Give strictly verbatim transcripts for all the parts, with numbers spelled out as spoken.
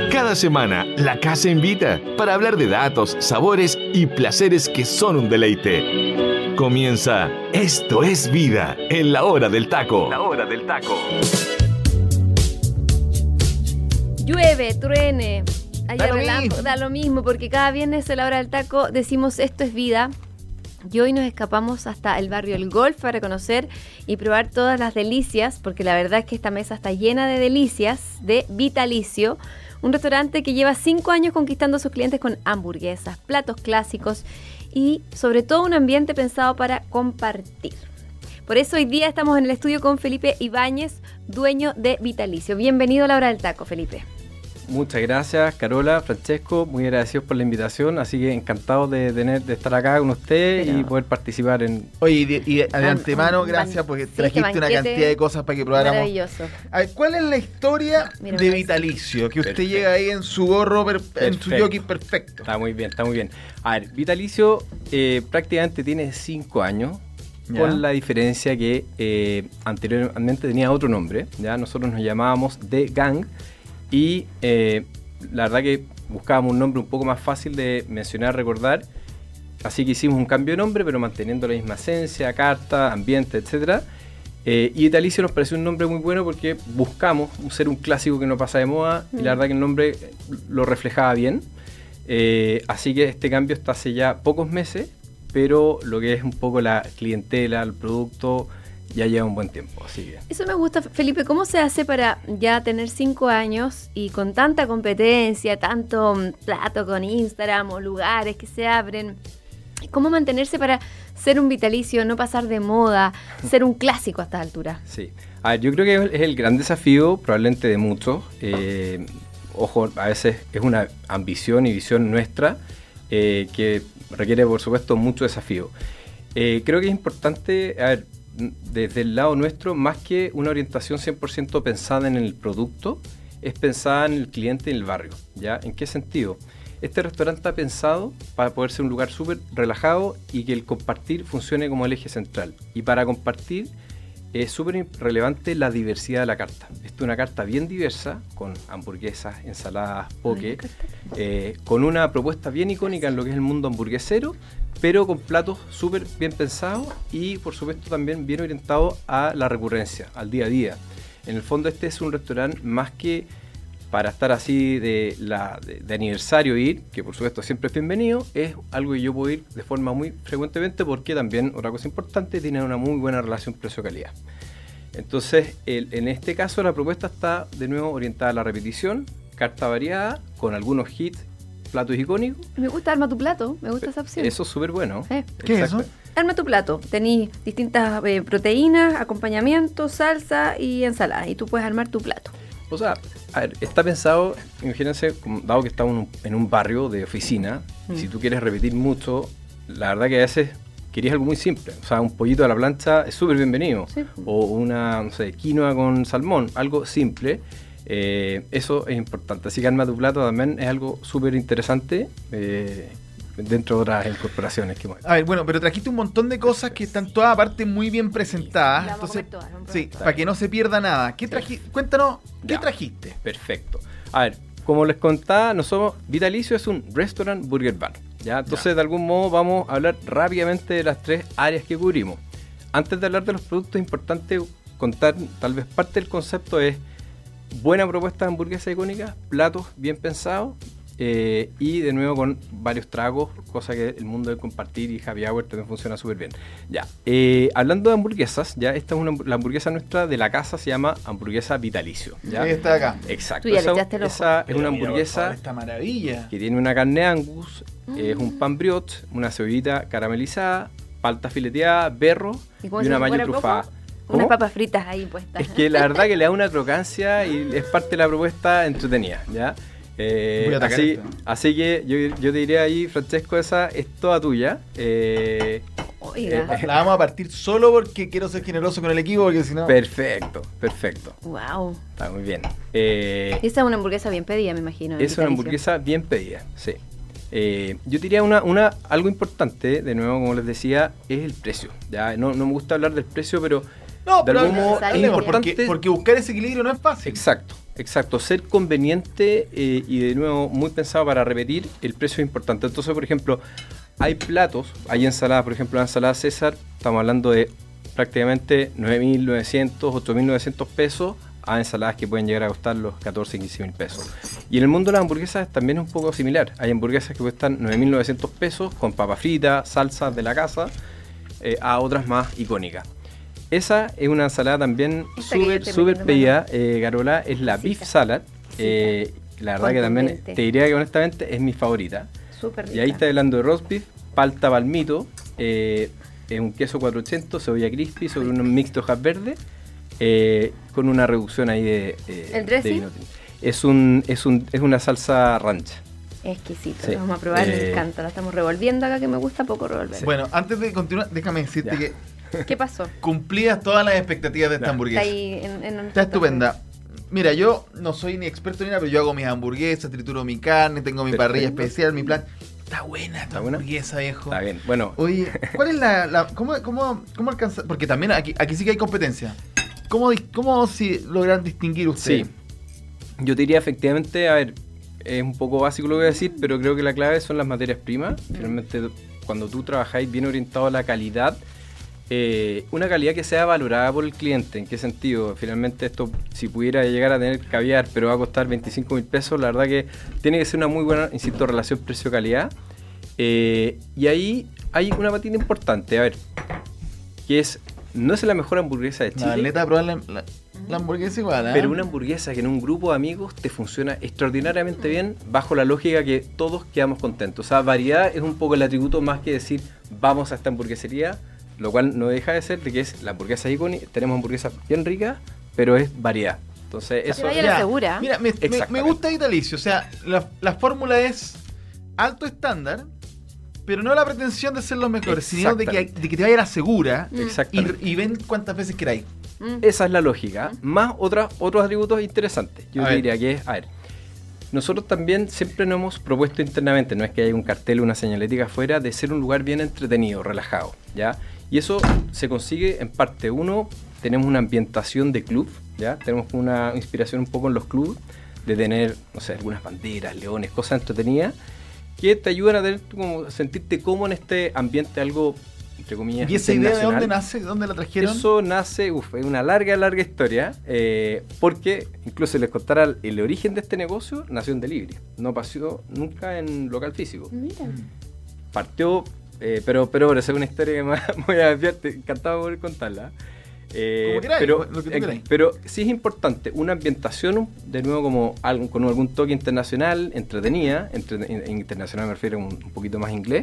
Cada semana, la casa invita para hablar de datos, sabores y placeres que son un deleite. Comienza Esto es Vida en la hora del taco. La hora del taco. Llueve, truene, haya Da lo relámpago, mismo. da lo mismo, porque cada viernes a la hora del taco decimos Esto es Vida. Y hoy nos escapamos hasta el barrio El Golf para conocer y probar todas las delicias, porque la verdad es que esta mesa está llena de delicias de Vitalicio, un restaurante que lleva cinco años conquistando a sus clientes con hamburguesas, platos clásicos y sobre todo un ambiente pensado para compartir. Por eso hoy día estamos en el estudio con Felipe Ibáñez, dueño de Vitalicio. Bienvenido a la hora del taco, Felipe. Muchas gracias, Carola, Francesco, muy agradecidos por la invitación, así que encantado de tener de estar acá con usted Pero... y poder participar en... Oye, y de, y de antemano, un gracias ban- porque sí, trajiste este una banquete cantidad de cosas para que probáramos. Maravilloso. A ver, ¿cuál es la historia Mira, de mira. Vitalicio? Que usted Perfecto. llega ahí en su gorro, per- en su Perfecto. jockey perfecto. Está muy bien, está muy bien. A ver, Vitalicio eh, prácticamente tiene cinco años, Ya. con la diferencia que eh, anteriormente tenía otro nombre, ya nosotros nos llamábamos The Gang y... Eh, la verdad que buscábamos un nombre un poco más fácil de mencionar, recordar, así que hicimos un cambio de nombre, pero manteniendo la misma esencia, carta, ambiente, etcétera. Eh, y Vitalicio nos pareció un nombre muy bueno porque buscamos ser un clásico que no pasa de moda y la verdad que el nombre lo reflejaba bien. Eh, así que este cambio está hace ya pocos meses, pero lo que es un poco la clientela, el producto, ya lleva un buen tiempo, así que... Eso me gusta, Felipe. ¿Cómo se hace para ya tener cinco años y con tanta competencia, tanto mm, plato con Instagram o lugares que se abren? ¿Cómo mantenerse para ser un vitalicio, no pasar de moda, ser un clásico a esta altura? Sí, a ver, yo creo que es el gran desafío, probablemente de muchos. Eh, ojo, a veces es una ambición y visión nuestra eh, que requiere, por supuesto, mucho desafío. Eh, creo que es importante, a ver, desde el lado nuestro, más que una orientación cien por ciento pensada en el producto, es pensada en el cliente y en el barrio. ¿Ya? ¿En qué sentido? Este restaurante está pensado para poder ser un lugar súper relajado y que el compartir funcione como el eje central. Y para compartir es súper relevante la diversidad de la carta. Esta es una carta bien diversa, con hamburguesas, ensaladas, poke, eh, con una propuesta bien icónica en lo que es el mundo hamburguesero, pero con platos súper bien pensados y por supuesto también bien orientados a la recurrencia, al día a día. En el fondo este es un restaurante más que para estar así de, la, de, de aniversario ir, que por supuesto siempre es bienvenido, es algo que yo puedo ir de forma muy frecuentemente porque también, otra cosa importante, tiene una muy buena relación precio-calidad. Entonces, el, en este caso la propuesta está de nuevo orientada a la repetición, carta variada, con algunos hits, platos icónicos. Me gusta Arma tu plato, me gusta esa opción. Eso es súper bueno. Eh. ¿Qué es Exacto. eso? Arma tu plato. Tenís distintas eh, proteínas, acompañamientos, salsa y ensalada. Y tú puedes armar tu plato. O sea, a ver, está pensado, imagínense, como- dado que estamos en un, en un barrio de oficina, Mm. y si tú quieres repetir mucho, la verdad que a veces querías algo muy simple. O sea, un pollito a la plancha es súper bienvenido. Sí. O una, no sé, quinoa con salmón, algo simple. Eh, eso es importante. Así que arma tu plato también es algo súper interesante eh, dentro de otras incorporaciones que hemos hecho. A ver, bueno, pero trajiste un montón de cosas que están todas aparte muy bien presentadas. La vamos a Entonces, comer todas, vamos a sí, probar todas. para que no se pierda nada. ¿Qué trajiste? Cuéntanos, ¿qué Ya. trajiste? Perfecto. A ver, como les contaba, nosotros, Vitalicio es un restaurant burger bar. ¿ya? Entonces, de algún modo, vamos a hablar rápidamente de las tres áreas que cubrimos. Antes de hablar de los productos, es importante contar, tal vez parte del concepto es buena propuesta de hamburguesa icónica, platos bien pensados eh, y de nuevo con varios tragos, cosa que el mundo de compartir y happy hour también funciona súper bien. Ya, eh, hablando de hamburguesas, ya esta es una, la hamburguesa nuestra de la casa, se llama hamburguesa Vitalicio. ¿ya? Ahí está acá. Exacto. Tú ya le esa echaste el ojo. esa es Pero una mira, por hamburguesa favor, esta maravilla. que tiene una carne Angus, es un pan brioche, una cebollita caramelizada, palta fileteada, berro ¿Y y, cómo se una si mayo fuera trufada. coco? ¿Cómo? Unas papas fritas ahí puestas. Es que la verdad que le da una crocancia y es parte de la propuesta entretenida, ¿ya? Eh, Voy a atacar así, esto. así que yo, yo te diría ahí, Francesco, esa es toda tuya. Eh, Oiga. La, la vamos a partir solo porque quiero ser generoso con el equipo, porque si no... perfecto, perfecto. Wow. Está muy bien. Eh, Esa es una hamburguesa bien pedida, me imagino. en Es una Vitalicio. hamburguesa bien pedida, sí. Eh, yo diría una, una, algo importante, de nuevo, como les decía, es el precio. Ya no, no me gusta hablar del precio, pero No, de pero algún modo es hablemos, importante. porque, porque buscar ese equilibrio no es fácil. Exacto, exacto, ser conveniente eh, y de nuevo muy pensado para repetir, el precio es importante. Entonces, por ejemplo, hay platos, hay ensaladas, por ejemplo, la ensalada César, estamos hablando de prácticamente nueve mil novecientos, ocho mil novecientos pesos, a ensaladas que pueden llegar a costar los catorce, quince mil pesos. Y en el mundo de las hamburguesas también es un poco similar. Hay hamburguesas que cuestan nueve mil novecientos pesos con papa frita, salsas de la casa, eh, a otras más icónicas. Esa es una ensalada también súper, súper pedida, eh, Carola, es la Beef Salad. Eh, la verdad que también te diría que honestamente es mi favorita. Súper rica. Y ahí está hablando de roast beef, palta palmito, eh, un queso cuatrocientos, cebolla crispy sobre un mix de hojas verdes. Eh, con una reducción ahí de, eh, ¿El dressing? de vino. Es, un, es, un, es una salsa ranch. Exquisito, Sí. lo vamos a probar, Eh, me encanta. La estamos revolviendo acá, que me gusta poco revolver. Sí. Bueno, antes de continuar, déjame decirte Ya. que ¿Qué pasó? cumplías todas las expectativas de esta Ya. hamburguesa. Está ahí en, en Está estupenda. Mira, yo no soy ni experto ni nada, pero yo hago mis hamburguesas, trituro mi carne, tengo mi Perfecto. parrilla especial, mi plan. Está buena esta ¿Está buena? hamburguesa, viejo. Está bien, bueno, Oye, ¿cuál es la, la cómo, cómo, cómo alcanza? Porque también aquí, aquí sí que hay competencia. ¿Cómo, dis- cómo si logran distinguir ustedes? sí. Yo te diría efectivamente, a ver, es un poco básico lo que voy a decir, pero creo que la clave son las materias primas. Finalmente, cuando tú trabajáis bien orientado a la calidad, eh, una calidad que sea valorada por el cliente. ¿En qué sentido? Finalmente esto, si pudiera llegar a tener caviar, pero va a costar veinticinco mil pesos, la verdad que tiene que ser una muy buena, insisto, relación precio-calidad. Eh, y ahí hay una patita importante, a ver, que es, no es la mejor hamburguesa de La Chile, atleta probar la, la, la hamburguesa igual, ¿eh? pero una hamburguesa que en un grupo de amigos te funciona extraordinariamente bien bajo la lógica que todos quedamos contentos. O sea, variedad es un poco el atributo más que decir vamos a esta hamburguesería, lo cual no deja de ser de que es la hamburguesa icónica. Tenemos hamburguesas bien ricas, pero es variedad. Entonces eso... vaya la segura. Mira, me, me, me Exactamente. gusta Vitalicio. O sea, la, la fórmula es alto estándar, pero no la pretensión de ser los mejores, sino de que, Exactamente. de que te vaya a la segura y, Exactamente. y ven cuántas veces queráis. Mm. Esa es la lógica, más otras, otros atributos interesantes. Yo A te ver. diría que es, a ver, nosotros también siempre nos hemos propuesto internamente, no es que haya un cartel o una señalética afuera, de ser un lugar bien entretenido, relajado, ¿ya? Y eso se consigue en parte, uno, tenemos una ambientación de club, ¿ya? Tenemos una inspiración un poco en los clubes, de tener, no sé, algunas banderas, leones, cosas entretenidas, que te ayudan a tener, como, sentirte cómodo en este ambiente algo, entre comillas, ¿Y esa idea de internacional. dónde nace? ¿De dónde la trajeron? Eso nace, uff, es una larga, larga historia, eh, porque incluso les contara el, el origen de este negocio, nació en delivery, no pasó nunca en local físico. Mira. Partió, eh, pero, pero esa es una historia que me voy a desviar, te encantaba poder contarla. Eh, Como queráis, pero, lo que tú eh, queráis. pero sí es importante, una ambientación, de nuevo, como algo, con algún toque internacional, entretenida, entre, en- en internacional me refiero a un, un poquito más inglés,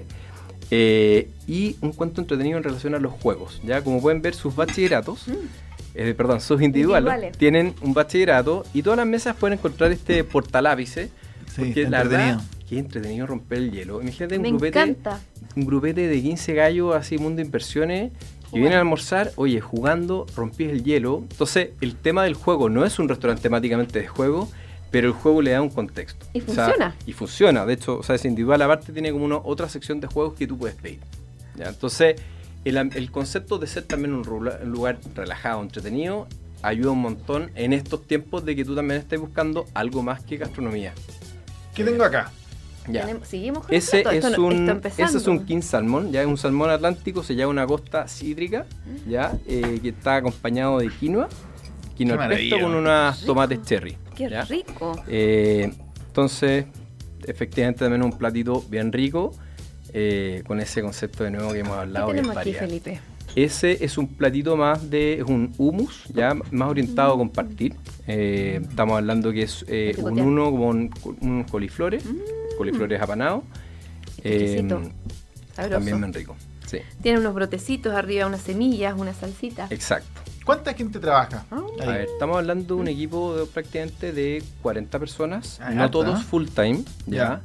eh, y un cuento entretenido en relación a los juegos. Ya como pueden ver, sus bachilleratos, eh, perdón, sus individuales, Individuales. tienen un bachillerato y todas las mesas pueden encontrar este portalápice, Sí, porque está la verdad entretenido. que es entretenido romper el hielo. Imagínate un Me grupete, encanta. un grupete de quince gallos así, mundo de inversiones, que vienen a almorzar, oye, jugando, rompís el hielo. Entonces, el tema del juego no es un restaurante temáticamente de juego, pero el juego le da un contexto. Y O sea, funciona. y funciona. De hecho, o sea, es individual. Aparte, tiene como una otra sección de juegos que tú puedes pedir. ¿Ya? Entonces, el, am- el concepto de ser también un, rula- un lugar relajado, entretenido, ayuda un montón en estos tiempos de que tú también estés buscando algo más que gastronomía. ¿Qué tengo acá? Ya. Tenemos- seguimos con Ese esto. es, Esto no- un, esto empezando. ese es un king salmón, ya es un salmón atlántico, se llama una costa cítrica, ya eh, que está acompañado de quinoa, quinoa Qué al pesto maravilla. con unos Rico. tomates cherry. Qué ¿ya? rico. Eh, entonces, efectivamente también un platito bien rico, eh, con ese concepto de nuevo que hemos ¿Qué hablado, que es tenemos aquí, variedad. Felipe? Ese es un platito más de, es un hummus, ya más orientado a compartir. Eh, estamos hablando que es eh, un Picotear. uno con unos coliflores, coliflores apanados. Exquisito. Eh, Sabroso. también bien rico. Sí, Tiene unos brotecitos arriba, unas semillas, una salsita. exacto. ¿Cuánta gente trabaja? Ah. ahí? A ver, estamos hablando de un equipo de prácticamente de cuarenta personas, Ah, no harto, todos ¿eh? full time, ya. Ya.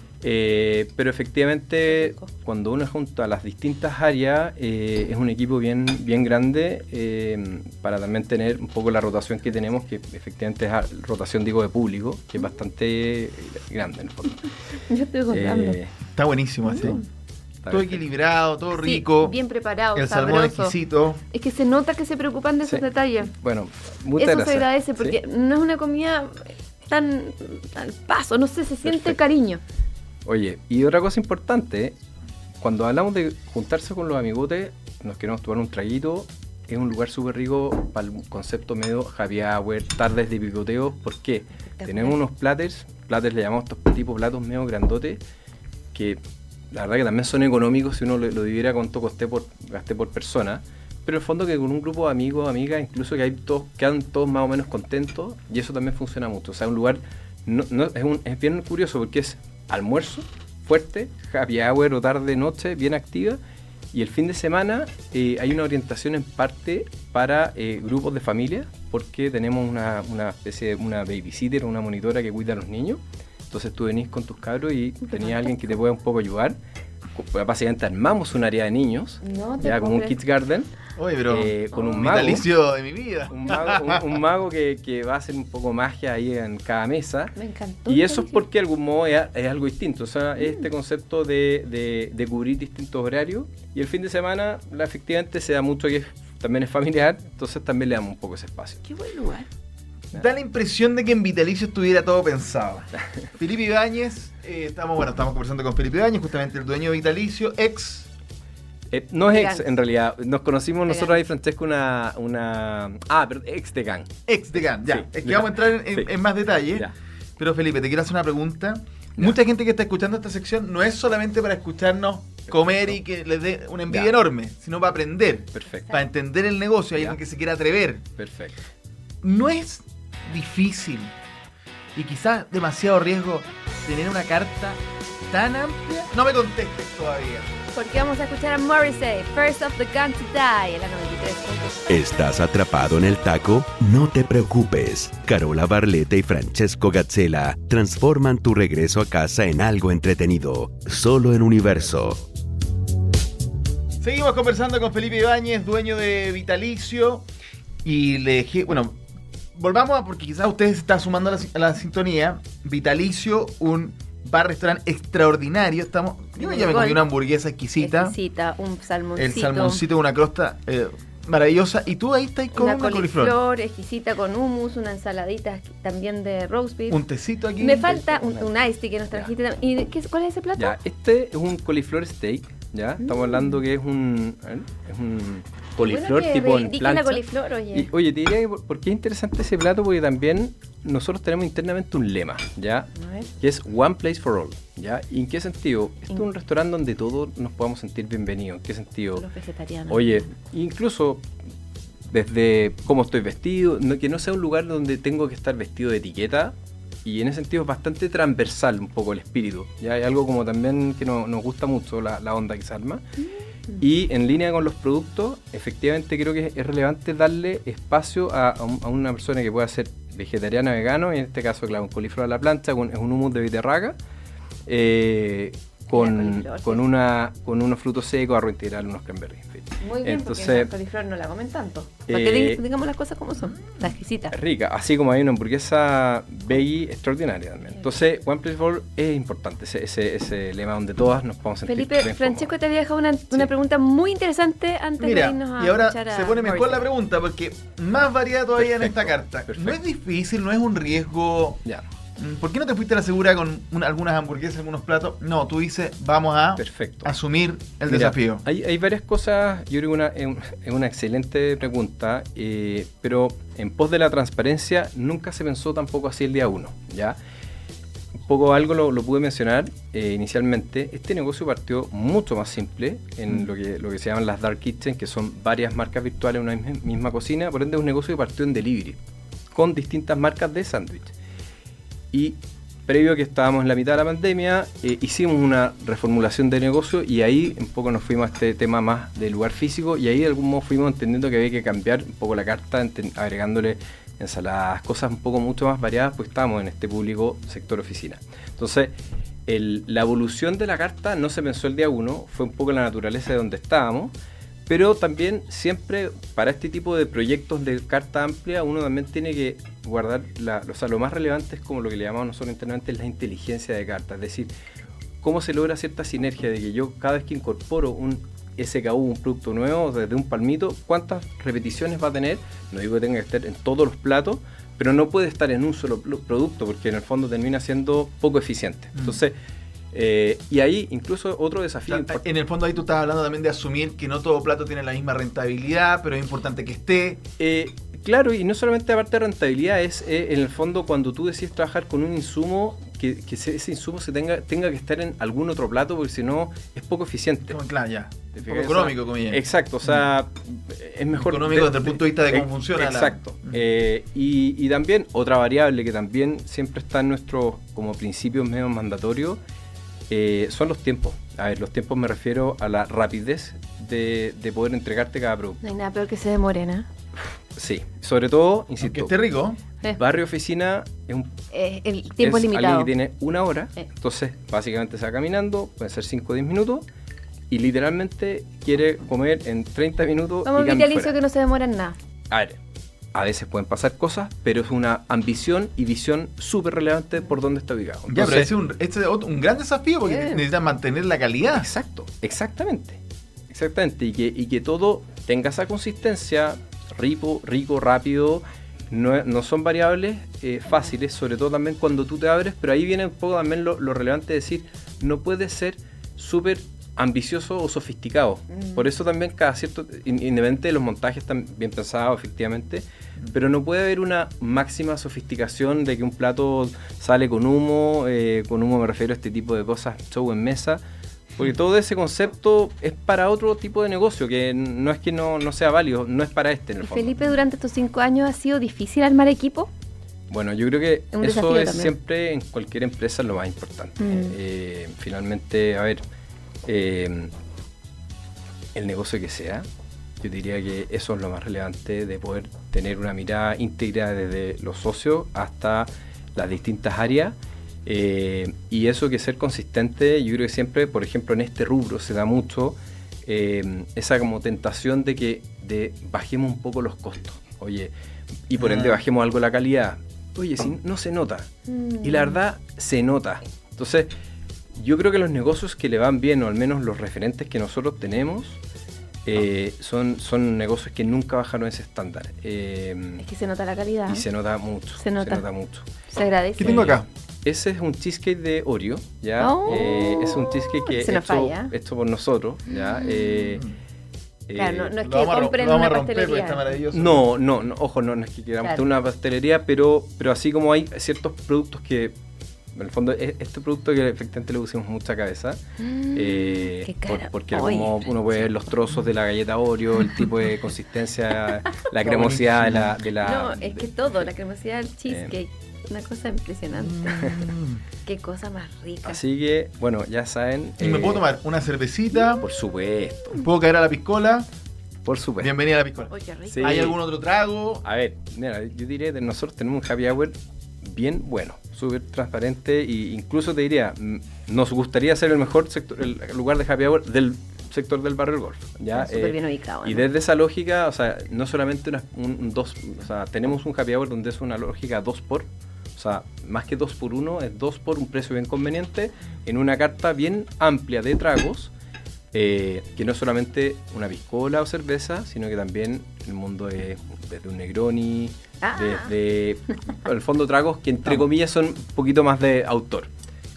Eh, pero efectivamente, Rico. cuando uno junta las distintas áreas, eh, es un equipo bien, bien grande eh, para también tener un poco la rotación que tenemos, que efectivamente es a- rotación, digo, de público, que es bastante eh, grande en el fondo. Yo estoy contando. Eh, Está buenísimo así. Mm. Está todo perfecto. equilibrado, todo Sí, rico. bien preparado, El salmón sabroso. exquisito. Es que se nota que se preocupan de esos Sí. detalles. Bueno, muchas Eso gracias. se agradece porque Sí. no es una comida tan al paso, no sé, se siente Perfecto. cariño. Oye, y otra cosa importante, cuando hablamos de juntarse con los amigotes, nos queremos tomar un traguito, es un lugar súper rico para el concepto medio happy hour, tardes de picoteo. ¿Por qué? Tenemos unos platters, platters le llamamos estos tipos platos medio grandotes, que la verdad que también son económicos si uno lo, lo dividiera cuánto costé por, gasté por persona, pero en el fondo que con un grupo de amigos, amigas, incluso que hay todos, quedan todos más o menos contentos, y eso también funciona mucho. O sea, un lugar, no, no, es, un, es bien curioso porque es almuerzo fuerte, happy hour o tarde, noche, bien activa, y el fin de semana eh, hay una orientación en parte para eh, grupos de familia, porque tenemos una, una especie de una babysitter, una monitora que cuida a los niños. Entonces tú venís con tus cabros y tenías alguien que te pueda un poco ayudar. Básicamente armamos un área de niños, No te ya como un puedo Kids Garden, Oye, pero eh, con un un mago. vitalicio de mi vida. Un mago, un, un mago que, que va a hacer un poco magia ahí en cada mesa. Me encantó. Y eso es Patricio. porque de algún modo es, es algo distinto. O sea, este concepto de, de, de cubrir distintos horarios. Y el fin de semana, la, efectivamente, se da mucho que es- también es familiar. Entonces también le damos un poco ese espacio. Qué buen lugar. Da la impresión de que en Vitalicio estuviera todo pensado. Felipe Ibáñez, eh, estamos, bueno, estamos conversando con Felipe Ibáñez, justamente el dueño de Vitalicio, ex. Eh, no es ex, Vegan. en realidad. Nos conocimos Vegan. nosotros ahí, Francesco, una, una... Ah, pero ex de Gang. Ex de GAN, ya. Sí, es que ya. vamos a entrar en, en- Sí. en más detalle. Ya. Pero Felipe, te quiero hacer una pregunta. Ya. Mucha gente que está escuchando esta sección no es solamente para escucharnos comer y que les dé una envidia Ya. enorme, sino para aprender, Perfecto. para entender el negocio. Hay Ya. alguien que se quiera atrever. Perfecto. No es difícil y quizás demasiado riesgo tener una carta tan amplia. No me contestes todavía. Porque vamos a escuchar a Morrissey, First of the Gun to Die, en la noventa y tres punto seis. ¿Estás atrapado en el taco? No te preocupes. Carola Barletta y Francesco Gazzella transforman tu regreso a casa en algo entretenido. Solo en Universo. Seguimos conversando con Felipe Ibáñez, dueño de Vitalicio. Y le dije, bueno, volvamos a, porque quizás usted se está sumando a la, a la sintonía. Vitalicio, un bar-restaurante extraordinario. Estamos, yo ya me comí una hamburguesa exquisita. Exquisita, un salmoncito. El salmoncito, una crosta eh, maravillosa. Y tú ahí estás con Una una, coliflor, coliflor. exquisita con hummus, una ensaladita también de roast beef. Un tecito aquí. Me falta un, un ice tea que nos trajiste. tam- ¿Y qué, cuál es ese plato? Ya, este es un coliflor steak, ¿ya? Estamos hablando que es un, ¿eh? es un coliflor Bueno, que tipo en reivindiquen la plancha. coliflor, oye. Y, oye, te diría que por, por qué es interesante ese plato, porque también nosotros tenemos internamente un lema, ¿ya? A ver. Que es One Place for All, ¿ya? ¿Y en qué sentido? Esto es In- un restaurante donde todos nos podamos sentir bienvenidos. ¿En qué sentido? Los vegetarianos. Oye, incluso desde cómo estoy vestido, no- que no sea un lugar donde tengo que estar vestido de etiqueta, y en ese sentido es bastante transversal un poco el espíritu. Ya hay algo como también que no- nos gusta mucho la, la onda que se arma. Y en línea con los productos, efectivamente creo que es relevante darle espacio a, a un- a una persona que pueda ser vegetariana, vegano, y en este caso, claro, un coliflor a la plancha, con, es un hummus de beterraga, eh, Mira, con, coliflor, con, sí. una, con unos frutos secos, arroz integral, unos cranberries. en fin. Muy bien, Entonces, porque la coliflor no la comen tanto. Para que eh, dig- digamos las cosas como son. Está exquisita. es rica, así como hay una hamburguesa veggie extraordinaria también. Entonces, One Place for All es importante, ese, ese, ese lema donde todas nos podemos sentir Felipe, bien Francesco cómodos. te había dejado una, una pregunta muy interesante antes de Mira, irnos a y ahora escuchar a se pone mejor Morrissey. la pregunta porque más variada todavía en esta Perfecto, carta. perfecto. No es difícil, no es un riesgo. Ya, Mm, ¿Por qué no te fuiste a la segura con una- algunas hamburguesas, algunos platos? No, tú dices, vamos a perfecto. asumir el Mira, desafío. Hay, hay varias cosas, yo creo que una, es un- es una excelente pregunta, eh, pero en pos de la transparencia nunca se pensó tampoco así el día uno, ¿ya? Un poco algo lo, lo pude mencionar eh, inicialmente. Este negocio partió mucho más simple en lo que, lo que se llaman las dark kitchen, que son varias marcas virtuales en una misma, misma cocina, por ende es un negocio que partió en delivery, con distintas marcas de sándwich. Y previo a que estábamos en la mitad de la pandemia, eh, hicimos una reformulación de negocio y ahí un poco nos fuimos a este tema más del lugar físico, y ahí de algún modo fuimos entendiendo que había que cambiar un poco la carta, enten- agregándole ensaladas, cosas un poco mucho más variadas, pues estábamos en este público sector oficina. Entonces, el- la evolución de la carta no se pensó el día uno, fue un poco la naturaleza de donde estábamos, pero también siempre para este tipo de proyectos de carta amplia uno también tiene que guardar, la, o sea, lo más relevante es como lo que le llamamos nosotros internamente la inteligencia de carta, es decir, ¿cómo se logra cierta sinergia de que yo cada vez que incorporo un S K U, un producto nuevo, desde un palmito, cuántas repeticiones va a tener? No digo que tenga que estar en todos los platos, pero no puede estar en un solo producto porque en el fondo termina siendo poco eficiente. Mm. Entonces, eh, y ahí incluso otro desafío. O sea, en el fondo ahí tú estás hablando también de asumir que no todo plato tiene la misma rentabilidad, pero es importante que esté. Eh, claro, y no solamente aparte de rentabilidad, es eh, en el fondo cuando tú decides trabajar con un insumo, que, que ese insumo se tenga, tenga que estar en algún otro plato, porque si no es poco eficiente. Como, claro, ya. Poco económico, como ya. Exacto, o sea, mm. es mejor... Económico de, desde el punto de vista de cómo eh, funciona. Exacto. La... Eh, y, y también otra variable que también siempre está en nuestros como principios medio mandatorios, eh, son los tiempos. A ver, los tiempos me refiero a la rapidez de, de poder entregarte cada producto. No hay nada peor que se demore, ¿no? Sí, sobre todo, insisto, que esté rico. Eh. Barrio oficina es un eh, el tiempo es es limitado. Alguien que tiene una hora, eh. entonces básicamente se va caminando, pueden ser cinco o diez minutos, y literalmente quiere comer en treinta minutos. Vamos y a vitalicio que no se demora en nada. A ver, a veces pueden pasar cosas, pero es una ambición y visión súper relevante por dónde está ubicado. Entonces, ya, pero ese es un, este es un gran desafío porque eh. necesitan mantener la calidad. Exacto, exactamente. Exactamente, y que, y que todo tenga esa consistencia, rico, rico, rápido. No, no son variables eh, fáciles, sobre todo también cuando tú te abres, pero ahí viene un poco también lo, lo relevante de decir, no puede ser súper ambicioso o sofisticado. Mm. Por eso también cada cierto, independiente de los montajes están bien pensados efectivamente, mm. pero no puede haber una máxima sofisticación de que un plato sale con humo, eh, con humo me refiero a este tipo de cosas, show en mesa, porque todo ese concepto es para otro tipo de negocio, que no es que no, no sea válido, no es para este en el fondo. Felipe, durante estos cinco años, ¿ha sido difícil armar equipo? Bueno, yo creo que un eso es también. siempre en cualquier empresa lo más importante. Mm. Eh, finalmente, a ver, eh, el negocio que sea, yo diría que eso es lo más relevante, de poder tener una mirada íntegra desde los socios hasta las distintas áreas. Eh, y eso que ser consistente, yo creo que siempre, por ejemplo, en este rubro se da mucho eh, esa como tentación de que de bajemos un poco los costos, oye, y por ende bajemos algo la calidad. Oye, si no se nota, mm. y la verdad se nota. Entonces, yo creo que los negocios que le van bien, o al menos los referentes que nosotros tenemos, eh, son, son negocios que nunca bajaron ese estándar. Eh, es que se nota la calidad. Y se nota mucho. Se nota, se nota mucho. Se agradece. ¿Qué tengo acá? Ese es un cheesecake de Oreo, ¿ya? Oh, eh, es un cheesecake que es hecho, hecho por nosotros, ¿ya? Eh, claro, no, no es que lo compren lo una romper, pastelería. Está maravilloso. No, no, no, ojo, no, no es que queramos claro. tener una pastelería, pero, pero así como hay ciertos productos que, en el fondo, este producto que efectivamente le pusimos mucha cabeza, mm, eh, qué cara. por, porque Oye, como uno puede ver los trozos de la galleta Oreo, el tipo de consistencia, la cremosidad de la, de la... No, es que de, todo, la cremosidad del cheesecake. Eh, Una cosa impresionante. Mm. Qué cosa más rica. Así que, bueno, ya saben. ¿Y eh, me puedo tomar una cervecita? Por supuesto. ¿Puedo caer a la piscola? Por supuesto. Bienvenida a la piscola. Oh, qué rico. Sí. ¿Hay algún otro trago? A ver, mira, yo diría que nosotros tenemos un happy hour bien bueno, súper transparente, e incluso te diría, nos gustaría ser el mejor sector, el lugar de happy hour del sector del Barrio del Golf, ¿ya? Está súper eh, bien ubicado, ¿no? Y desde esa lógica, o sea, no solamente una, un, un dos, o sea, tenemos un happy hour donde es una lógica dos por, o sea, más que dos por uno, es dos por un precio bien conveniente, en una carta bien amplia de tragos, eh, que no es solamente una piscola o cerveza, sino que también el mundo es desde un Negroni, ah. desde, el fondo tragos que entre comillas son un poquito más de autor.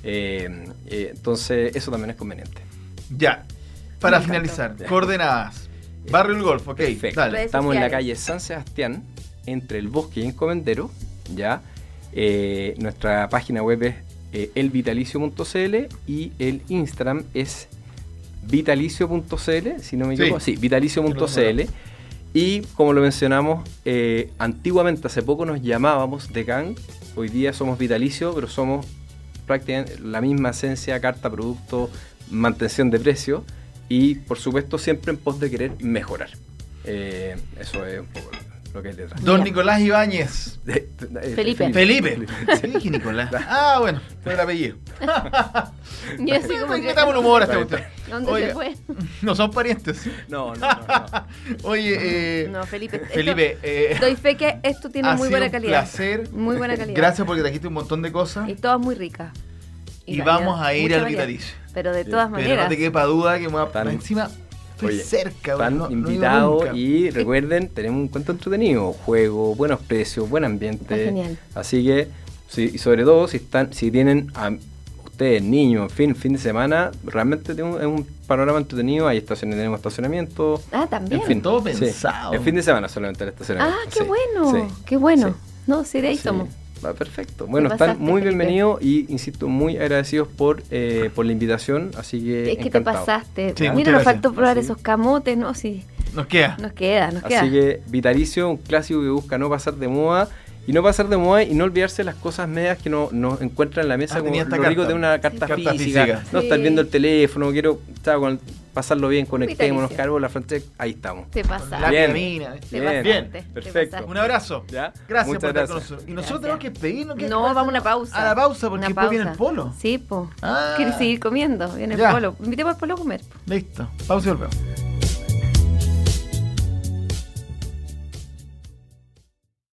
Eh, eh, entonces, eso también es conveniente. Ya, para finalizar, coordenadas. Barrio El Golf, ok. Perfecto. Dale. Estamos en la calle San Sebastián, entre el Bosque y Encomendero, ya. Eh, nuestra página web es eh, el vitalicio punto c l y el Instagram es vitalicio punto c l, si no me equivoco, sí, sí vitalicio punto c l. Y como lo mencionamos, eh, antiguamente, hace poco nos llamábamos The Gang, hoy día somos Vitalicio, pero somos prácticamente la misma esencia, carta, producto, mantención de precio y por supuesto siempre en pos de querer mejorar. Eh, eso es un poco lo que hay detrás. Don Nicolás Ibáñez. De, de, de, Felipe. Felipe. Felipe. Sí, dije Nicolás. Ah, bueno, fue el apellido. Y así como que... Metamos el humor a este usted. ¿Dónde Oye, se fue? No son parientes. No, no, no. no. Oye, eh... No, Felipe. Felipe, esto, eh... doy fe que esto tiene muy buena calidad. Un placer. Muy buena calidad. Gracias porque trajiste un montón de cosas. Y todas muy ricas. y variedad, vamos a ir mucha al variedad. vitalicio. Pero de Sí. todas Pero maneras. no te quepa duda que me voy a... Están- encima estoy Oye, cerca. Están no- no he ido invitados nunca. y recuerden, tenemos un encuentro entretenido, juego, buenos precios, buen ambiente. Está genial. Así que, sí, y sobre todo, si están, si tienen a ustedes, niños, en fin, fin de semana, realmente es un, es un panorama entretenido. Hay estaciones, tenemos estacionamiento. Ah, también. En fin, Todo sí. pensado. En fin de semana solamente el estacionamiento. Ah, qué sí, bueno, sí, qué bueno. sí. No, sí, de ahí Sí, somos. va perfecto. Bueno, Te están pasaste, muy Felipe. bienvenidos y, insisto, muy agradecidos por, eh, por la invitación. Así que Es que te encantado. pasaste. Sí, muchas Mira, nos gracias. faltó probar Sí. esos camotes, ¿no? Sí, Nos queda. nos queda, nos queda. Así que Vitalicio, un clásico que busca no pasar de moda. Y no pasar de moda y no olvidarse las cosas medias que no, nos encuentran en la mesa, Ah, como tenía lo esta rico carta. de una carta, Sí. Carta física, física. no Sí. estar viendo el teléfono, quiero chao, con- pasarlo bien, conectémonos, Vitalicio. cargo la Francesc, ahí estamos. Te pasaste. La Bien. vitamina. Te Bien, pasaste, bien, te perfecto. pasaste. Un abrazo. ¿Ya? Gracias Muchas por estar con gracias. nosotros. Y nosotros Gracias. tenemos que pedirnos que No, vamos a una pausa. A la pausa, porque Una después viene el pausa. polo. Sí, po. Ah. ¿Quieres seguir comiendo? Viene Ya. el polo. Invitemos al polo a comer. Listo. Pausa y volvemos.